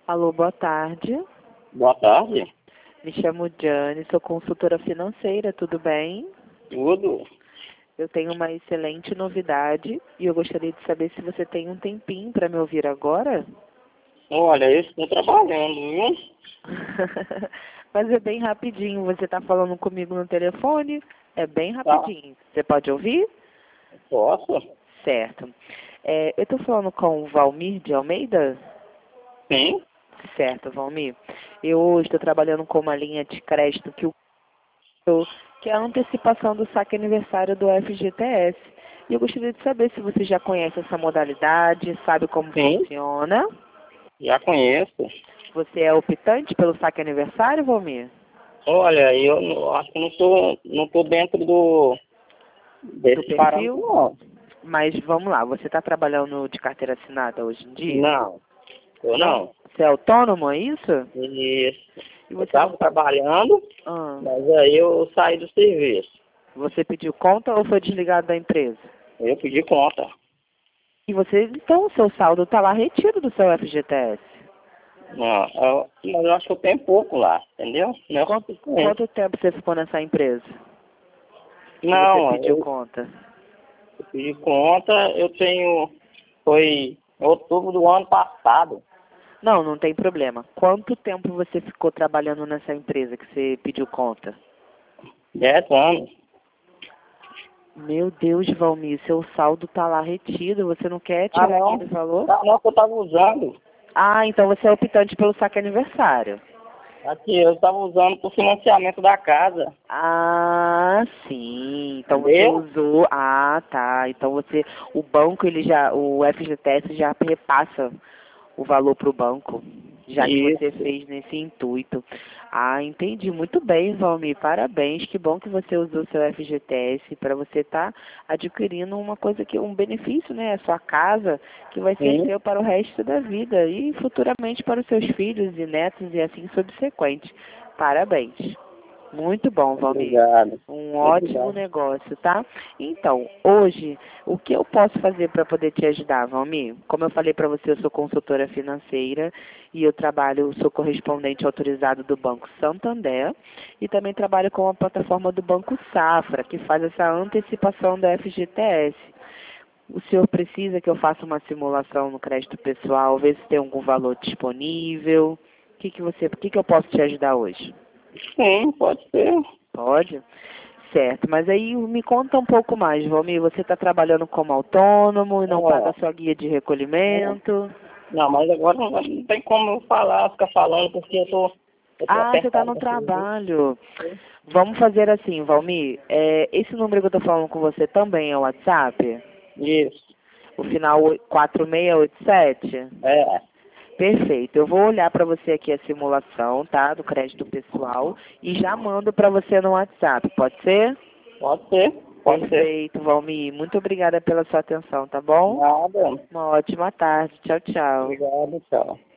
Alô, boa tarde. Boa tarde. Me chamo Jane, sou consultora financeira, tudo bem? Tudo? Eu tenho uma excelente novidade e eu gostaria de saber se você tem um tempinho para me ouvir agora. Olha, eu estou trabalhando, viu? Mas é bem rapidinho, você está falando comigo no telefone? É bem Tá. rapidinho. Você pode ouvir? Posso? Certo. Eu estou falando com o Valmir de Almeida? Sim. Certo, Valmir. Eu estou trabalhando com uma linha de crédito que é a antecipação do saque aniversário do FGTS. E eu gostaria de saber se você já conhece essa modalidade, sabe como Sim. funciona. Já conheço. Você é optante pelo saque aniversário, Valmir? Olha, acho que não tô dentro Do desse parâmetro, perfil? não. Mas vamos lá, você está trabalhando de carteira assinada hoje em dia? Não. Eu Não? não. Você é autônomo, é isso? Isso. E Eu você não estava tá... trabalhando, Ah, mas aí eu saí do serviço. você pediu conta ou foi desligado da empresa? Eu pedi conta. E você, então, o seu saldo está lá retido do seu FGTS. Não, mas eu acho que eu tenho pouco lá, entendeu? Não é o suficiente. Quanto tempo você ficou nessa empresa? Que você Não, pediu conta? eu pedi conta, foi em outubro do ano passado. Não, não tem problema. Quanto tempo você ficou trabalhando nessa empresa que você pediu conta? 10 anos. Meu Deus, Valmir, seu saldo tá lá retido. Você não quer tirar Não. aquele valor? Não, que eu estava usando. Ah, então você é optante pelo saque aniversário. Aqui, eu estava usando para o financiamento da casa. Ah, sim. Então você Entendeu? usou. Ah, tá. Então você, o banco o FGTS já repassa o valor para o banco, já que você Isso. fez nesse intuito. Ah, entendi. Muito bem, Valmir. Parabéns. Que bom que você usou seu FGTS para você estar adquirindo uma coisa um benefício, né? A sua casa, que vai ser Sim. seu para o resto da vida e futuramente para os seus filhos e netos e assim subsequente. Parabéns. Muito bom, Valmir. Obrigado. Um ótimo Obrigado. negócio, tá? Então, hoje, o que eu posso fazer para poder te ajudar, Valmir? Como eu falei para você, eu sou consultora financeira e sou correspondente autorizado do Banco Santander e também trabalho com a plataforma do Banco Safra, que faz essa antecipação da FGTS. O senhor precisa que eu faça uma simulação no crédito pessoal, ver se tem algum valor disponível? O que que eu posso te ajudar hoje? Sim, pode ser. Pode? Certo, mas aí me conta um pouco mais, Valmir. Você está trabalhando como autônomo e não paga Ó, a sua guia de recolhimento? não, mas agora não tem como eu ficar falando, porque eu tô Ah, você está apertado no com serviço. trabalho. Vamos fazer assim, Valmir. Esse número que eu estou falando com você também é o WhatsApp? Isso. O final 4687? É. Perfeito. Eu vou olhar para você aqui a simulação, tá? Do crédito pessoal e já mando para você no WhatsApp. Pode ser? Pode ser. Pode ser. Perfeito, Valmir. Muito obrigada pela sua atenção, tá bom? Nada. Uma ótima tarde. Tchau, tchau. Obrigado, tchau.